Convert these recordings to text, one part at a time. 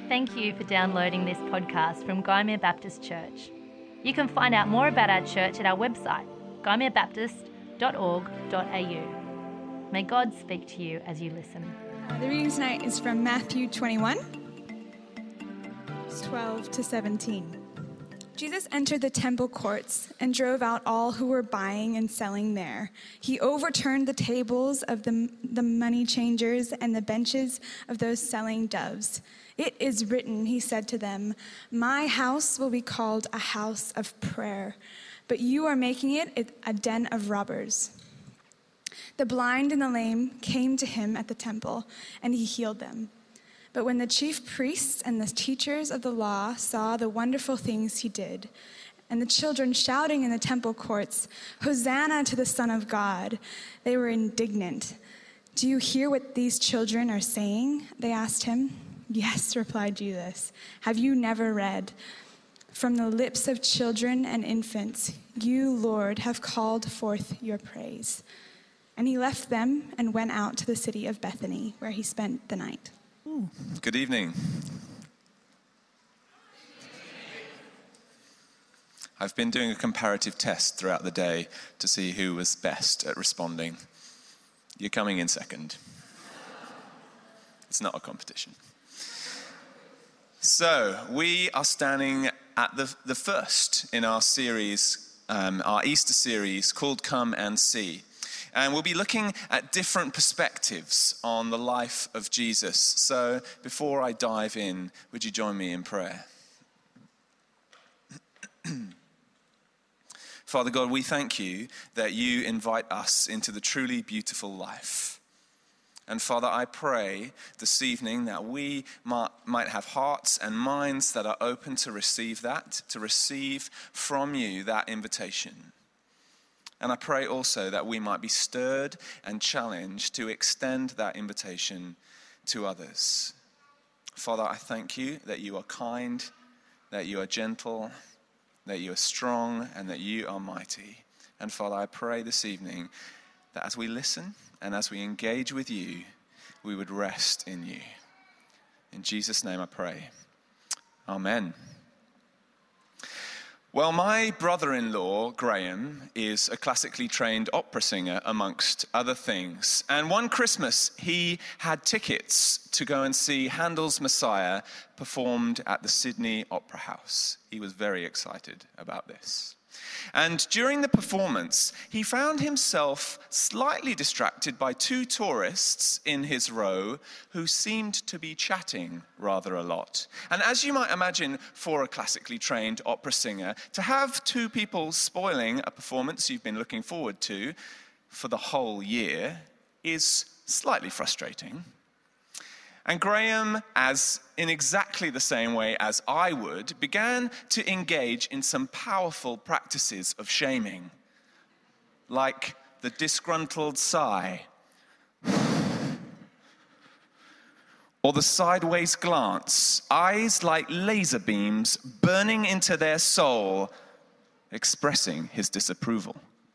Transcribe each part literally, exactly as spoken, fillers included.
Thank you for downloading this podcast from Gymea Baptist Church. You can find out more about our church at our website, gymea baptist dot org dot a u. May God speak to you as you listen. Uh, the reading tonight is from Matthew twenty-one, twelve to seventeen. Jesus entered the temple courts and drove out all who were buying and selling there. He overturned the tables of the, the money changers and the benches of those selling doves. "It is written," he said to them, "My house will be called a house of prayer, but you are making it a den of robbers." The blind and the lame came to him at the temple, and he healed them. But when the chief priests and the teachers of the law saw the wonderful things he did, and the children shouting in the temple courts, "Hosanna to the Son of God," they were indignant. "Do you hear what these children are saying?" they asked him. "Yes," replied Jesus. "Have you never read, 'From the lips of children and infants, you, Lord, have called forth your praise'?" And he left them and went out to the city of Bethany, where he spent the night. Good evening. I've been doing a comparative test throughout the day to see who was best at responding. You're coming in second. It's not a competition. So, we are standing at the, the first in our series, um, our Easter series called Come and See. And we'll be looking at different perspectives on the life of Jesus. So before I dive in, would you join me in prayer? Father God, we thank you that you invite us into the truly beautiful life. And Father, I pray this evening that we might have hearts and minds that are open to receive that, to receive from you that invitation. And I pray also that we might be stirred and challenged to extend that invitation to others. Father, I thank you that you are kind, that you are gentle, that you are strong, and that you are mighty. And Father, I pray this evening that as we listen and as we engage with you, we would rest in you. In Jesus' name I pray. Amen. Well, my brother-in-law, Graham, is a classically trained opera singer, amongst other things. And one Christmas, he had tickets to go and see Handel's Messiah performed at the Sydney Opera House. He was very excited about this. And during the performance, he found himself slightly distracted by two tourists in his row who seemed to be chatting rather a lot. And as you might imagine for a classically trained opera singer, to have two people spoiling a performance you've been looking forward to for the whole year is slightly frustrating. And Graham, as in exactly the same way as I would, began to engage in some powerful practices of shaming, like the disgruntled sigh, or the sideways glance, eyes like laser beams burning into their soul, expressing his disapproval.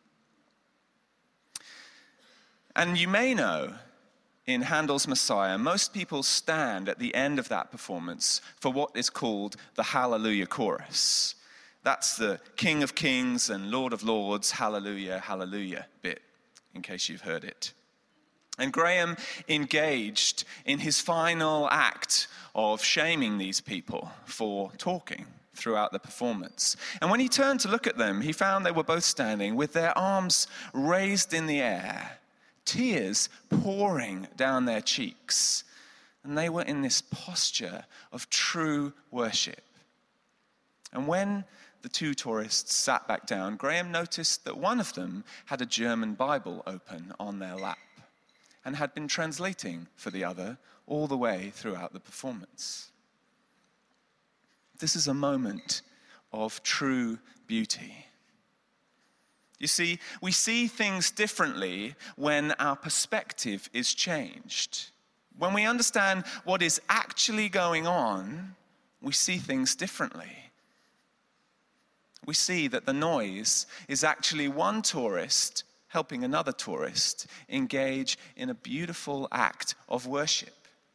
And you may know, in Handel's Messiah, most people stand at the end of that performance for what is called the Hallelujah Chorus. That's the King of Kings and Lord of Lords, Hallelujah, Hallelujah bit, in case you've heard it. And Graham engaged in his final act of shaming these people for talking throughout the performance. And when he turned to look at them, he found they were both standing with their arms raised in the air, tears pouring down their cheeks. And they were in this posture of true worship. And when the two tourists sat back down, Graham noticed that one of them had a German Bible open on their lap and had been translating for the other all the way throughout the performance. This is a moment of true beauty. You see, we see things differently when our perspective is changed. When we understand what is actually going on, we see things differently. We see that the noise is actually one tourist helping another tourist engage in a beautiful act of worship.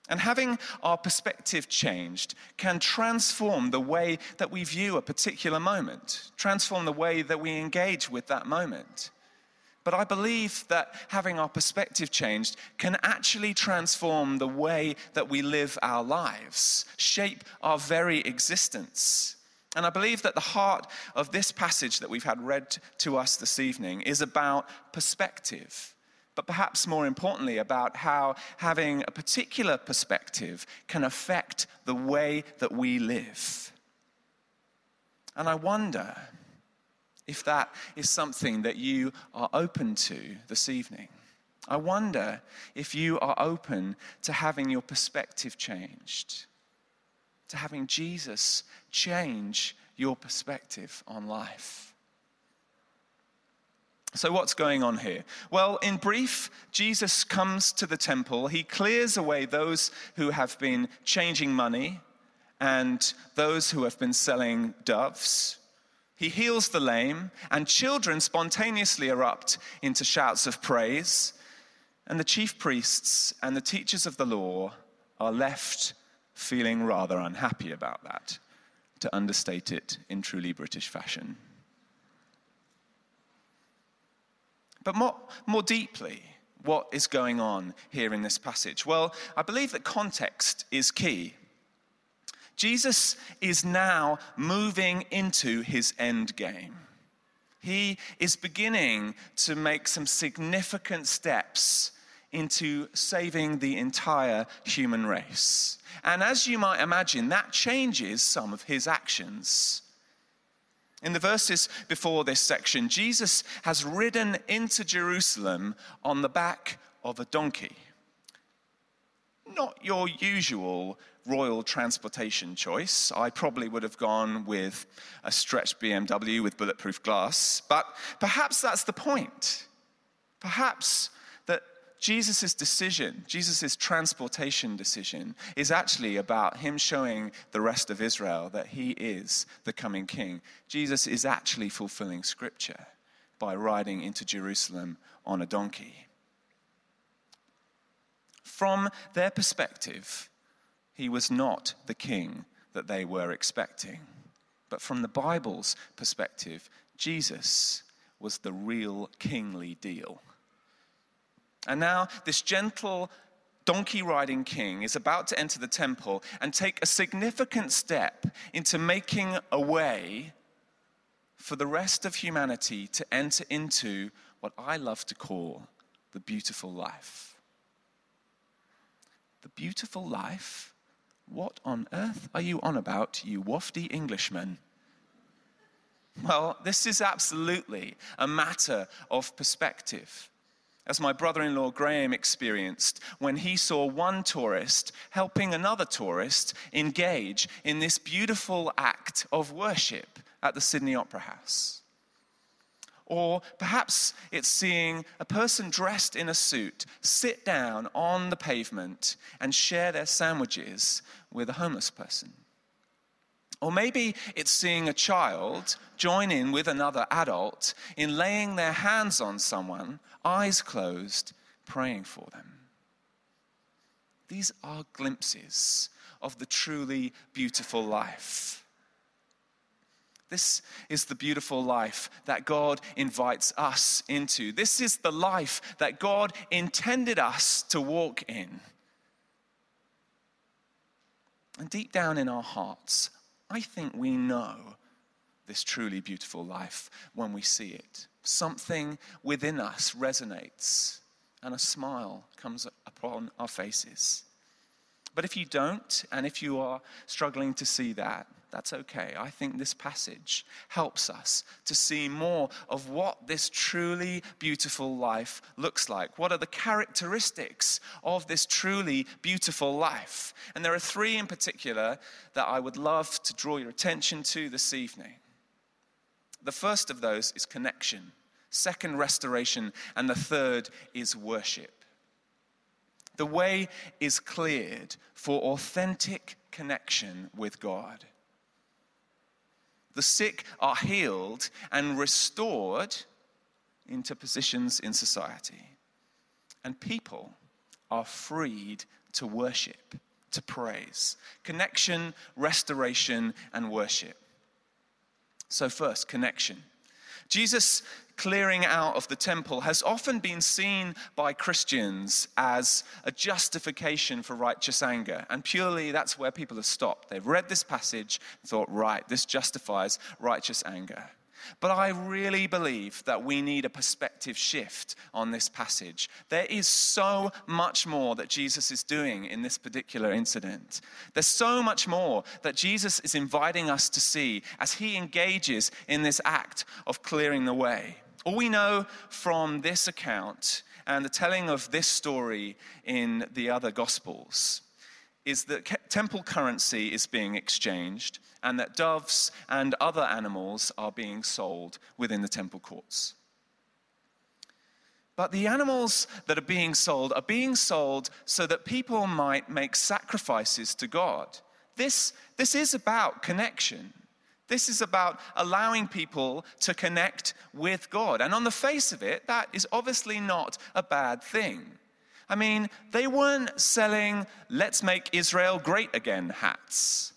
And having our perspective changed can transform the way that we view a particular moment, transform the way that we engage with that moment. But I believe that having our perspective changed can actually transform the way that we live our lives, shape our very existence. And I believe that the heart of this passage that we've had read to us this evening is about perspective. But perhaps more importantly, about how having a particular perspective can affect the way that we live. And I wonder if that is something that you are open to this evening. I wonder if you are open to having your perspective changed, to having Jesus change your perspective on life. So what's going on here? Well, in brief, Jesus comes to the temple. He clears away those who have been changing money and those who have been selling doves. He heals the lame, and children spontaneously erupt into shouts of praise. And the chief priests and the teachers of the law are left feeling rather unhappy about that, to understate it in truly British fashion. But more, more deeply, what is going on here in this passage? Well, I believe that context is key. Jesus is now moving into his end game. He is beginning to make some significant steps into saving the entire human race. And as you might imagine, that changes some of his actions. In the verses before this section, Jesus has ridden into Jerusalem on the back of a donkey. Not your usual royal transportation choice. I probably would have gone with a stretched B M W with bulletproof glass, but perhaps that's the point. Perhaps that Jesus' decision, Jesus' transportation decision, is actually about him showing the rest of Israel that he is the coming king. Jesus is actually fulfilling scripture by riding into Jerusalem on a donkey. From their perspective, he was not the king that they were expecting. But from the Bible's perspective, Jesus was the real kingly deal. And now this gentle donkey-riding king is about to enter the temple and take a significant step into making a way for the rest of humanity to enter into what I love to call the beautiful life. The beautiful life? What on earth are you on about, you wafty Englishman? Well, this is absolutely a matter of perspective. As my brother-in-law Graham experienced when he saw one tourist helping another tourist engage in this beautiful act of worship at the Sydney Opera House. Or perhaps it's seeing a person dressed in a suit sit down on the pavement and share their sandwiches with a homeless person. Or maybe it's seeing a child join in with another adult in laying their hands on someone, eyes closed, praying for them. These are glimpses of the truly beautiful life. This is the beautiful life that God invites us into. This is the life that God intended us to walk in. And deep down in our hearts, I think we know this truly beautiful life when we see it. Something within us resonates and a smile comes upon our faces. But if you don't, and if you are struggling to see that, that's okay. I think this passage helps us to see more of what this truly beautiful life looks like. What are the characteristics of this truly beautiful life? And there are three in particular that I would love to draw your attention to this evening. The first of those is connection. Second, restoration. And the third is worship. The way is cleared for authentic connection with God. The sick are healed and restored into positions in society. And people are freed to worship, to praise. Connection, restoration, and worship. So first, connection. Jesus clearing out of the temple has often been seen by Christians as a justification for righteous anger. And purely that's where people have stopped. They've read this passage and thought, right, this justifies righteous anger. But I really believe that we need a perspective shift on this passage. There is so much more that Jesus is doing in this particular incident. There's so much more that Jesus is inviting us to see as he engages in this act of clearing the way. All we know from this account and the telling of this story in the other Gospels is that temple currency is being exchanged and that doves and other animals are being sold within the temple courts. But the animals that are being sold are being sold so that people might make sacrifices to God. This, this is about connection. This is about allowing people to connect with God. And on the face of it, that is obviously not a bad thing. I mean, they weren't selling "Let's make Israel great again" hats.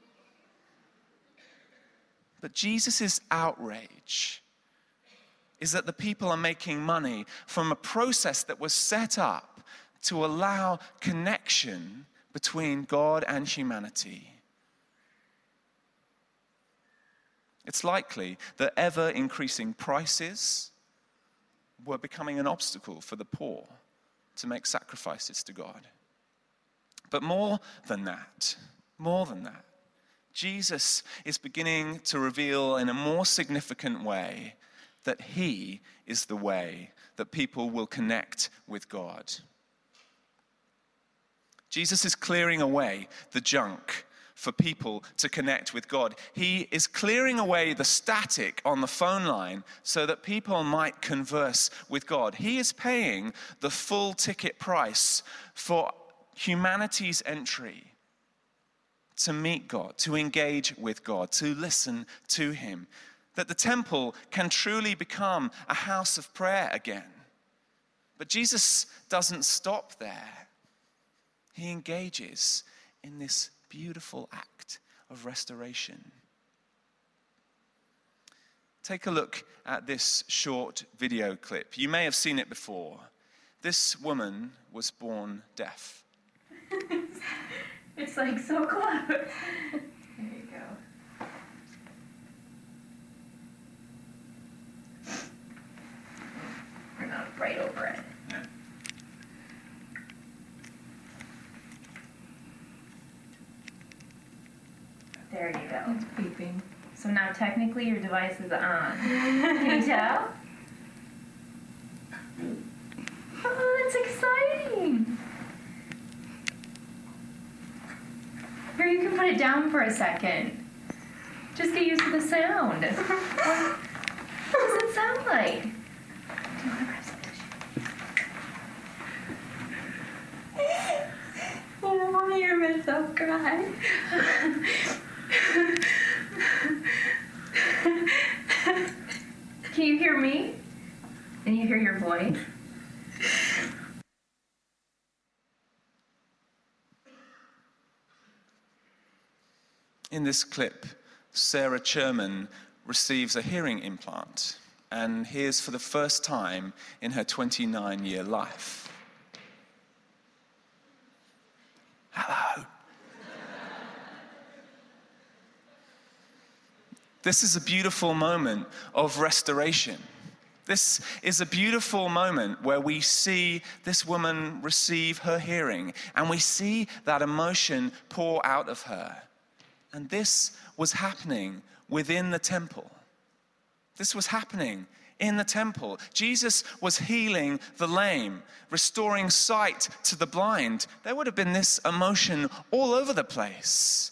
But Jesus' outrage is that the people are making money from a process that was set up to allow connection between God and humanity. It's likely that ever-increasing prices were becoming an obstacle for the poor to make sacrifices to God. But more than that, more than that, Jesus is beginning to reveal in a more significant way that he is the way that people will connect with God. Jesus is clearing away the junk for people to connect with God. He is clearing away the static on the phone line so that people might converse with God. He is paying the full ticket price for humanity's entry to meet God, to engage with God, to listen to him. That the temple can truly become a house of prayer again. But Jesus doesn't stop there. He engages in this beautiful act of restoration. Take a look at this short video clip. You may have seen it before. This woman was born deaf. It's like so close. There you go. We're not right over it. There you go. It's beeping. So now technically your device is on. Can you tell? Oh, that's exciting. Here, you can put it down for a second. Just get used to the sound. What does it sound like? Do you want to grab some tissue? Oh, I want to hear myself cry. Can you hear me? And you hear your voice? In this clip, Sarah Cherman receives a hearing implant and hears for the first time in her twenty-nine-year life. Hello. This is a beautiful moment of restoration. This is a beautiful moment where we see this woman receive her hearing and we see that emotion pour out of her. And this was happening within the temple. This was happening in the temple. Jesus was healing the lame, restoring sight to the blind. There would have been this emotion all over the place.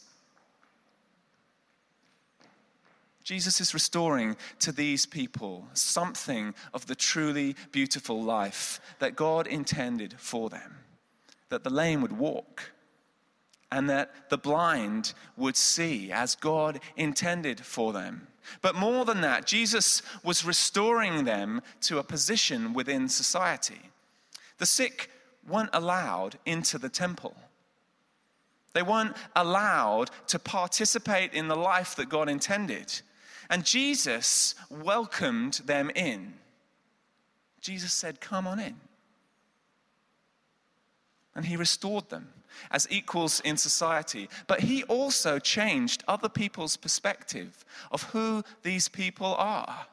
Jesus is restoring to these people something of the truly beautiful life that God intended for them. That the lame would walk and that the blind would see as God intended for them. But more than that, Jesus was restoring them to a position within society. The sick weren't allowed into the temple. They weren't allowed to participate in the life that God intended. And Jesus welcomed them in. Jesus said, "Come on in." And he restored them as equals in society. But he also changed other people's perspective of who these people are.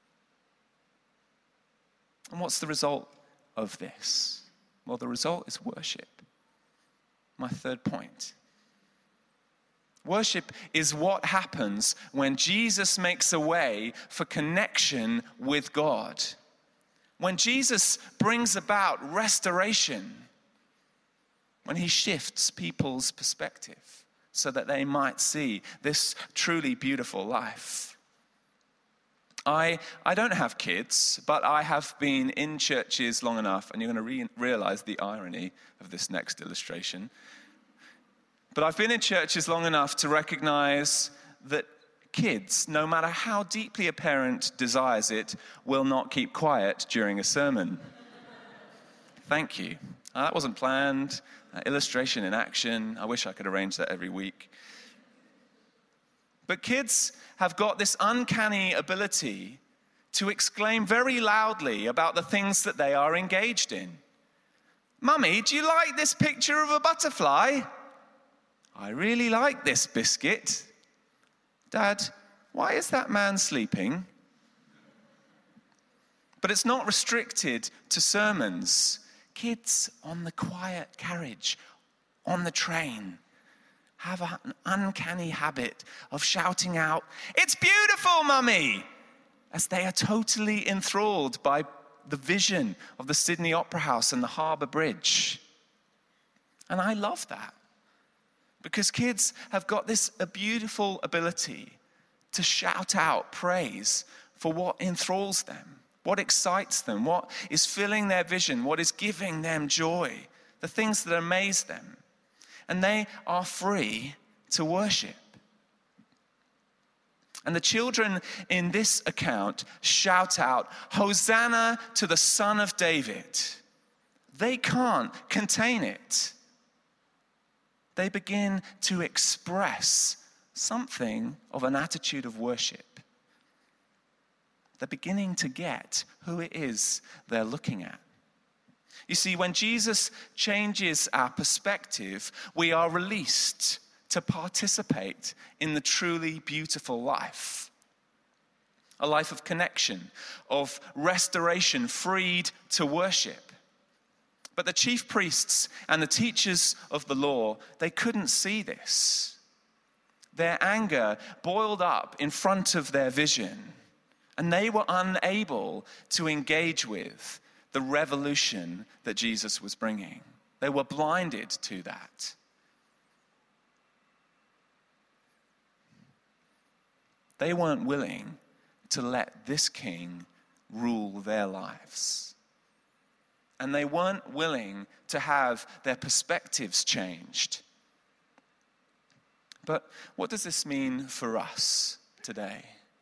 And what's the result of this? Well, the result is worship. My third point. Worship is what happens when Jesus makes a way for connection with God. When Jesus brings about restoration. When he shifts people's perspective so that they might see this truly beautiful life. I, I don't have kids, but I have been in churches long enough, and you're going to re- realize the irony of this next illustration. But I've been in churches long enough to recognize that kids, no matter how deeply a parent desires it, will not keep quiet during a sermon. Thank you. Uh, that wasn't planned. Uh, illustration in action. I wish I could arrange that every week. But kids have got this uncanny ability to exclaim very loudly about the things that they are engaged in. "Mummy, do you like this picture of a butterfly?" "I really like this biscuit." "Dad, why is that man sleeping?" But it's not restricted to sermons. Kids on the quiet carriage, on the train, have an uncanny habit of shouting out, "It's beautiful, Mummy!" as they are totally enthralled by the vision of the Sydney Opera House and the Harbour Bridge. And I love that, because kids have got this a beautiful ability to shout out praise for what enthralls them, what excites them, what is filling their vision, what is giving them joy, the things that amaze them. And they are free to worship. And the children in this account shout out, "Hosanna to the Son of David." They can't contain it. They begin to express something of an attitude of worship. They're beginning to get who it is they're looking at. You see, when Jesus changes our perspective, we are released to participate in the truly beautiful life. A life of connection, of restoration, freed to worship. But the chief priests and the teachers of the law, they couldn't see this. Their anger boiled up in front of their vision, and they were unable to engage with the revolution that Jesus was bringing. They were blinded to that. They weren't willing to let this king rule their lives. And they weren't willing to have their perspectives changed. But what does this mean for us today?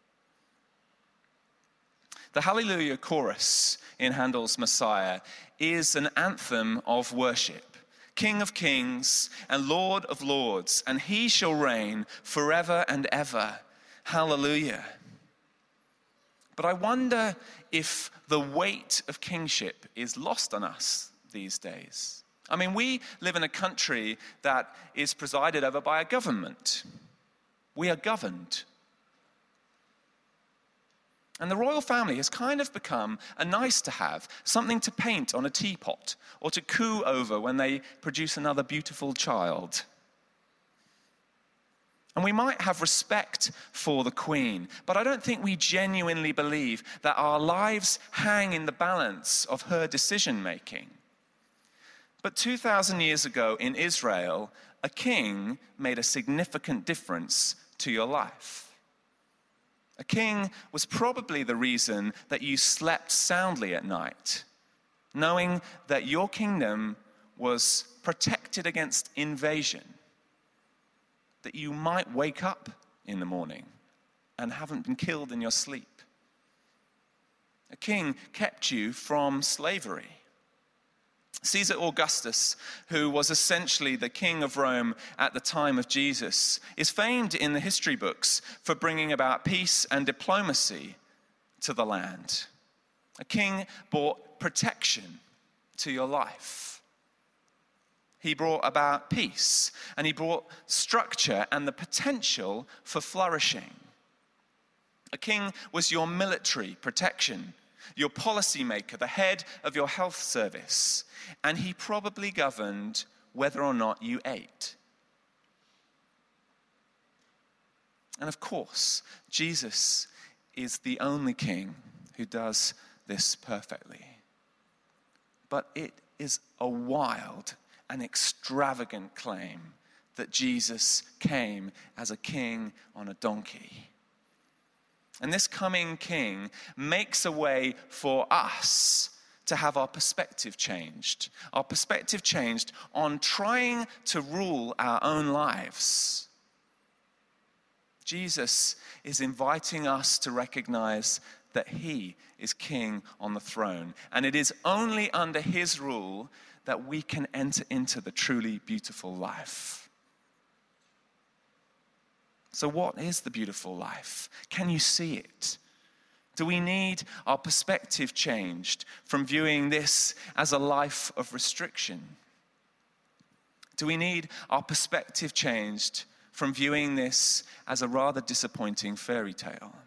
The Hallelujah chorus in Handel's Messiah is an anthem of worship. King of kings and Lord of lords, and he shall reign forever and ever. Hallelujah. But I wonder if the weight of kingship is lost on us these days. I mean, we live in a country that is presided over by a government. We are governed. And the royal family has kind of become a nice to have, something to paint on a teapot or to coo over when they produce another beautiful child. And we might have respect for the Queen, but I don't think we genuinely believe that our lives hang in the balance of her decision-making. But two thousand years ago in Israel, a king made a significant difference to your life. A king was probably the reason that you slept soundly at night, knowing that your kingdom was protected against invasion, that you might wake up in the morning and haven't been killed in your sleep. A king kept you from slavery. Caesar Augustus, who was essentially the king of Rome at the time of Jesus, is famed in the history books for bringing about peace and diplomacy to the land. A king brought protection to your life. He brought about peace, and he brought structure and the potential for flourishing. A king was your military protection, your policymaker, the head of your health service, and he probably governed whether or not you ate. And of course, Jesus is the only king who does this perfectly. But it is a wild and extravagant claim that Jesus came as a king on a donkey. And this coming king makes a way for us to have our perspective changed. Our perspective changed on trying to rule our own lives. Jesus is inviting us to recognize that he is king on the throne. And it is only under his rule that we can enter into the truly beautiful life. So what is the beautiful life? Can you see it? Do we need our perspective changed from viewing this as a life of restriction? Do we need our perspective changed from viewing this as a rather disappointing fairy tale?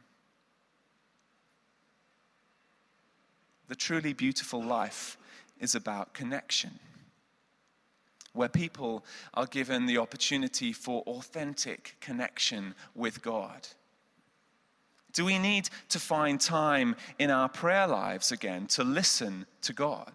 The truly beautiful life is about connection, where people are given the opportunity for authentic connection with God. Do we need to find time in our prayer lives again to listen to God?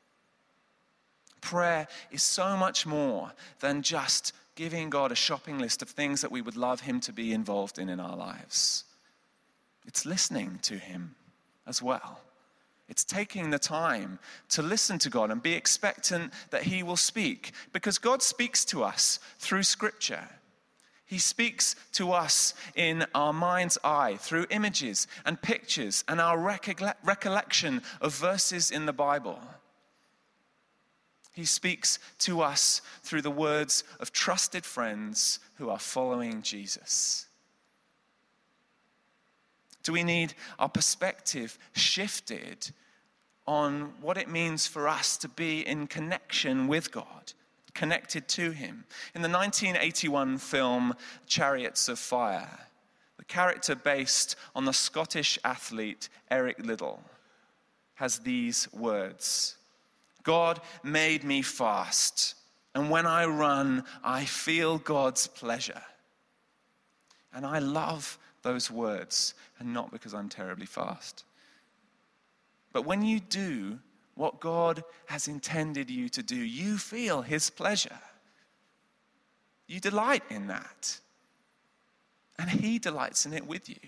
Prayer is so much more than just giving God a shopping list of things that we would love him to be involved in in our lives. It's listening to him as well. It's taking the time to listen to God and be expectant that he will speak, because God speaks to us through Scripture. He speaks to us in our mind's eye through images and pictures and our recolle- recollection of verses in the Bible. He speaks to us through the words of trusted friends who are following Jesus. Do we need our perspective shifted on what it means for us to be in connection with God, connected to him? In the nineteen eighty-one film Chariots of Fire, the character based on the Scottish athlete Eric Liddell has these words: "God made me fast, and when I run, I feel God's pleasure." And I love those words, and not because I'm terribly fast. But when you do what God has intended you to do, you feel his pleasure. You delight in that. And he delights in it with you.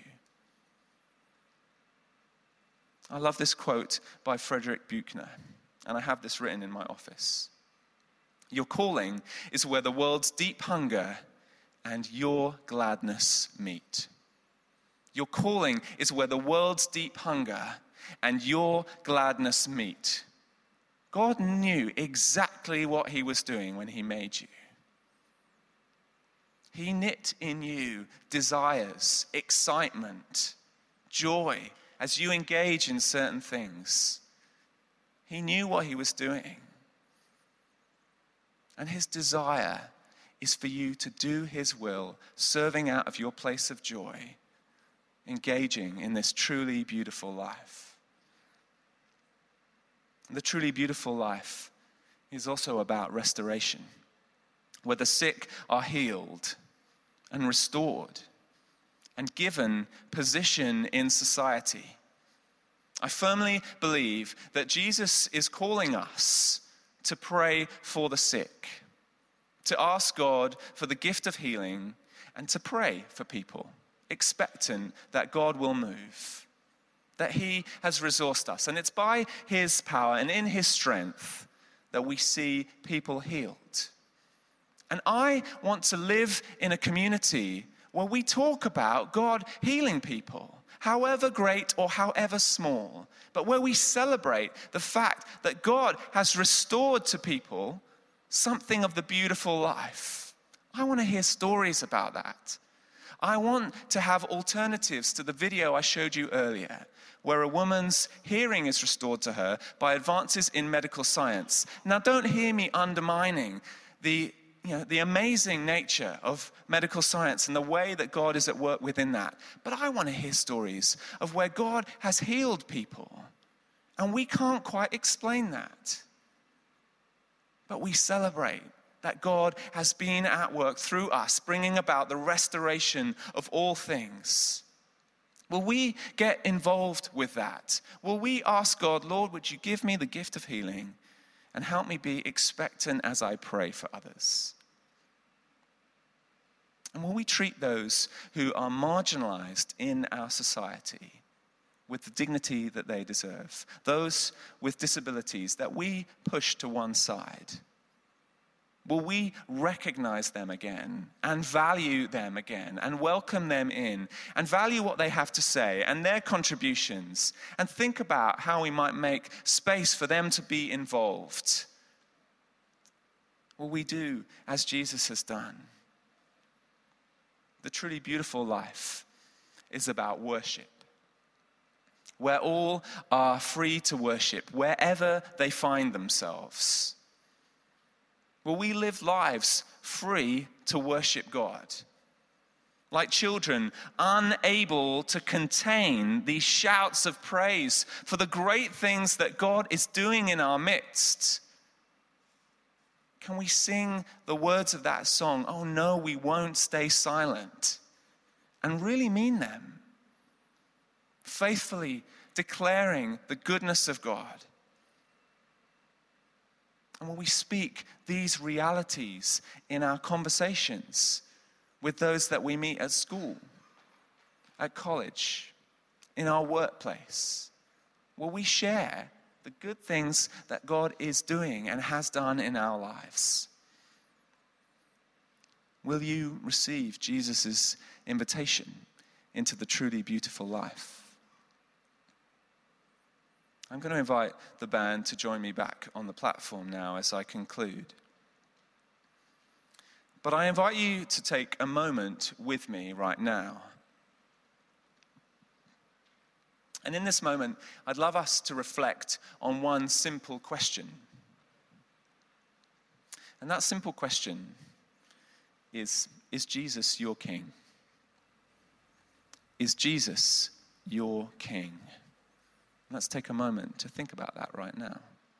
I love this quote by Frederick Buechner, and I have this written in my office. "Your calling is where the world's deep hunger and your gladness meet." Your calling is where the world's deep hunger and your gladness meet. God knew exactly what he was doing when he made you. He knit in you desires, excitement, joy as you engage in certain things. He knew what he was doing. And his desire is for you to do his will, serving out of your place of joy, engaging in this truly beautiful life. The truly beautiful life is also about restoration, where the sick are healed and restored and given position in society. I firmly believe that Jesus is calling us to pray for the sick, to ask God for the gift of healing, and to pray for people, expectant that God will move, that he has resourced us. And it's by his power and in his strength that we see people healed. And I want to live in a community where we talk about God healing people, however great or however small, but where we celebrate the fact that God has restored to people something of the beautiful life. I want to hear stories about that. I want to have alternatives to the video I showed you earlier, where a woman's hearing is restored to her by advances in medical science. Now, don't hear me undermining the, you know, the amazing nature of medical science and the way that God is at work within that. But I want to hear stories of where God has healed people, and we can't quite explain that. But we celebrate that God has been at work through us, bringing about the restoration of all things. Will we get involved with that? Will we ask God, Lord, would you give me the gift of healing and help me be expectant as I pray for others? And will we treat those who are marginalized in our society with the dignity that they deserve? Those with disabilities that we push to one side. Will we recognize them again and value them again and welcome them in and value what they have to say and their contributions and think about how we might make space for them to be involved? Will we do as Jesus has done? The truly beautiful life is about worship, where all are free to worship wherever they find themselves. Will we live lives free to worship God? Like children, unable to contain these shouts of praise for the great things that God is doing in our midst. Can we sing the words of that song, "Oh no, we won't stay silent," and really mean them? Faithfully declaring the goodness of God. And will we speak these realities in our conversations with those that we meet at school, at college, in our workplace? Will we share the good things that God is doing and has done in our lives? Will you receive Jesus' invitation into the truly beautiful life? I'm going to invite the band to join me back on the platform now as I conclude. But I invite you to take a moment with me right now. And in this moment, I'd love us to reflect on one simple question. And that simple question is, is Jesus your King? Is Jesus your King? Let's take a moment to think about that right now.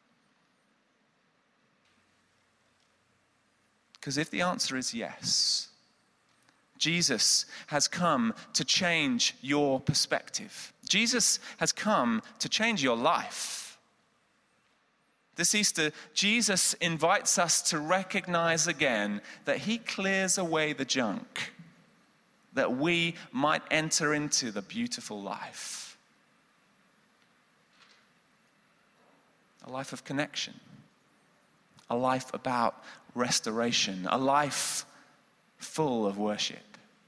Because if the answer is yes, Jesus has come to change your perspective. Jesus has come to change your life. This Easter, Jesus invites us to recognize again that he clears away the junk, that we might enter into the beautiful life. A life of connection, a life about restoration, a life full of worship.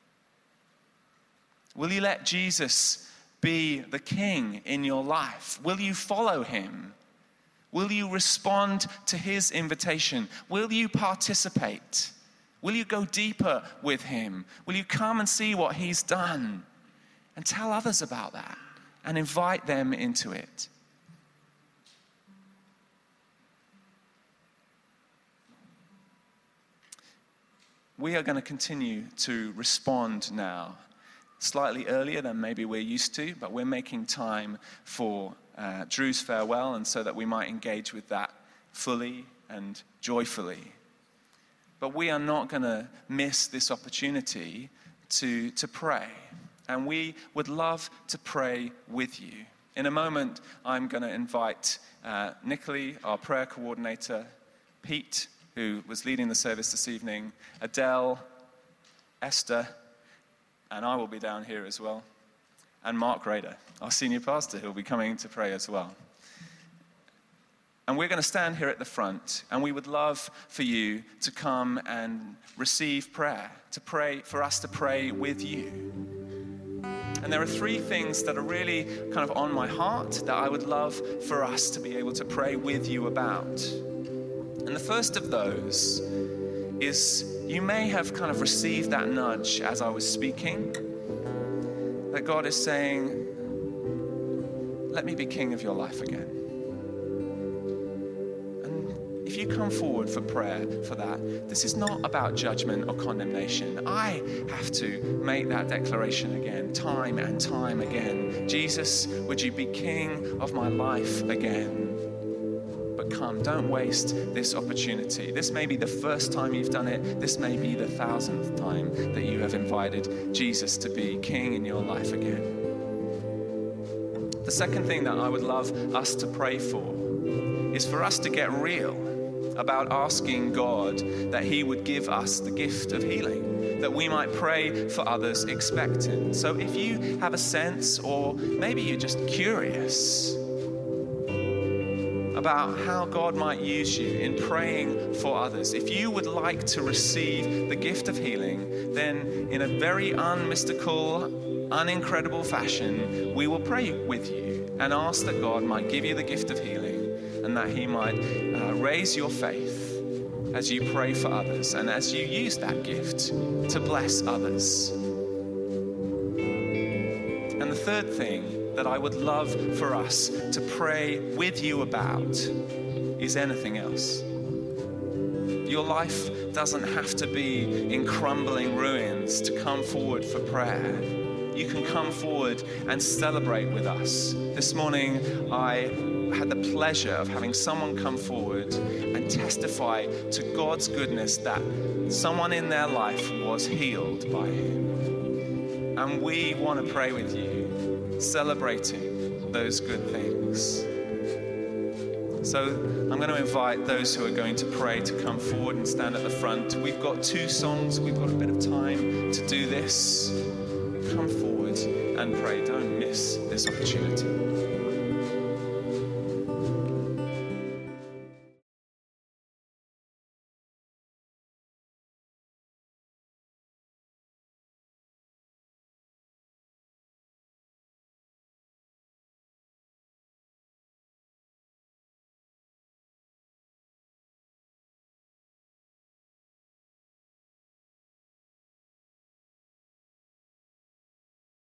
Will you let Jesus be the King in your life? Will you follow him? Will you respond to his invitation? Will you participate? Will you go deeper with him? Will you come and see what he's done and tell others about that and invite them into it? We are going to continue to respond now, slightly earlier than maybe we're used to, but we're making time for uh, Drew's farewell, and so that we might engage with that fully and joyfully. But we are not going to miss this opportunity to, to pray, and we would love to pray with you. In a moment, I'm going to invite uh, Nicolie, our prayer coordinator, Pete, who was leading the service this evening, Adele, Esther, and I will be down here as well, and Mark Rader, our senior pastor, who will be coming to pray as well. And we're going to stand here at the front, and we would love for you to come and receive prayer, to pray, for us to pray with you. And there are three things that are really kind of on my heart that I would love for us to be able to pray with you about. And the first of those is you may have kind of received that nudge as I was speaking, that God is saying, let me be king of your life again. And if you come forward for prayer for that, this is not about judgment or condemnation. I have to make that declaration again, time and time again. Jesus, would you be king of my life again? But come, don't waste this opportunity. This may be the first time you've done it. This may be the thousandth time that you have invited Jesus to be king in your life again. The second thing that I would love us to pray for is for us to get real about asking God that he would give us the gift of healing, that we might pray for others expectant. So if you have a sense, or maybe you're just curious about how God might use you in praying for others, if you would like to receive the gift of healing, then in a very unmystical, unincredible fashion, we will pray with you and ask that God might give you the gift of healing and that he might uh, raise your faith as you pray for others and as you use that gift to bless others. And the third thing that I would love for us to pray with you about is anything else. Your life doesn't have to be in crumbling ruins to come forward for prayer. You can come forward and celebrate with us. This morning, I had the pleasure of having someone come forward and testify to God's goodness that someone in their life was healed by him. And we want to pray with you, celebrating those good things. So I'm going to invite those who are going to pray to come forward and stand at the front. We've got two songs. We've got a bit of time to do this. Come forward and pray. Don't miss this opportunity.